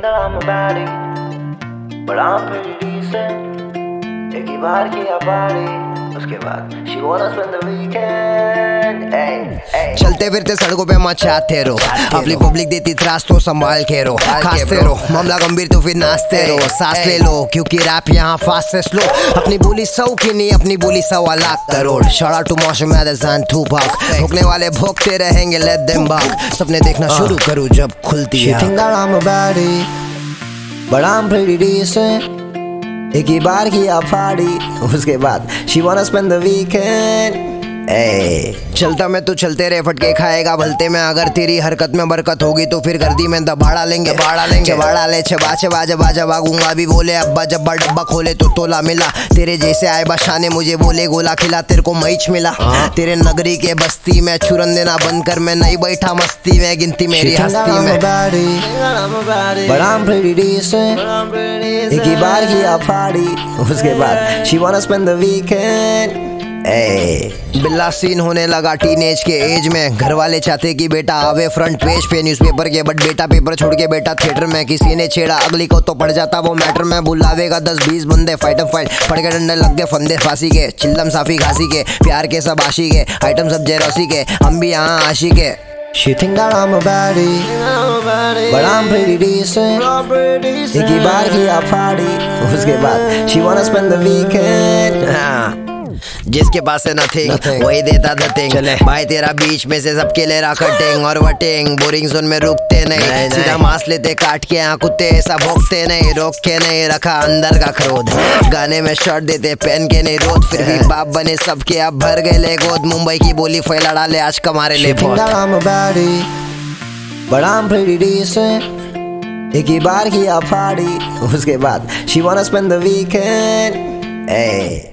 think that I'm a baddie, but I'm pretty decent. एक ही बार किया party, उसके बाद she wanna spend the weekend. चलते फिरते सड़कों पे मचाते रहो, अपनी पब्लिक देती त्रास तो संभाल के रहो, खाते रहो मामला गंभीर तो फिर नाचते रहो, सांस ले लो क्योंकि रैप यहाँ फास्ट है स्लो, अपनी बोली 100 की नहीं अपनी बोली 1.25 lakh crore. Shout out to Marshall Mathers and Tupac, भोगने वाले भोगते रहेंगे let them back, सपने देखना शुरू करूँ जब खुलती है। She think that I'm a baddie, but I'm pretty decent. एक ही बार किया पार्टी, उसके बाद she wanna spend the weekend. चलता मैं तो चलते रहे, फटके खाएगा भलते में, अगर तेरी हरकत में बरकत होगी तो फिर गर्दी में दबाड़ा लेंगे, चबाड़ा ले चबा चबा जबा जबा गूंगा भी बोले अब्बा जब्बा डब्बा खोले तो तोला मिला, तेरे जैसे आए बशाने मुझे बोले गोला खिला, तेरे को मैच मिला तेरे नगरी के बस्ती में, चुरन देना बंद कर मैं नहीं बैठा मस्ती में, गिनती मेरी हस्ती में। But I'm pretty decent. एक ही बार किया पार्टी, उसके बाद she wanna spend the weekend. बिल्ला सीन होने लगा टीनेज के एज में, घर वाले चाहते कि बेटा आवे फ्रंट पेज पे न्यूज़पेपर के, बट बेटा पेपर छोड़ के बेटा थिएटर में, किसी ने छेड़ा अगली को तो पड़ जाता वो मैटर में, बुलावेगा 10-20 बंदे फाइट पड़ के डंडे लग गए फंदे फांसी के, चिल्लम साफी घासी के, प्यार के सब आशी के, आइटम सब जेरोसी के, हम भी यहाँ आशी के। She think that I'm a baddie, but I'm pretty decent. एक ही बार किया पार्टी, उसके बाद she wanna spend the weekend. जिसके पास है नथिंग वही देता नथिंग, भाई तेरा बीच में से सबके ले रहा कटिंग और वटिंग, बोरिंग जोन में रुकते नहीं, सीधा मांस लेते काट के यहाँ कुत्ते ऐसा भोगते नहीं, रोक के नहीं रखा अंदर का क्रोध, गाने में शर्ट देते पहन के नहीं रोद, फिर भी बाप बने सबके अब भर गए ले गोद, मुंबई की बोली फैला डाले आज कमारे ले बहुत। I'm a baddie, but I'm pretty decent. एक ही बार किया पार्टी, उसके बाद she wanna spend the weekend.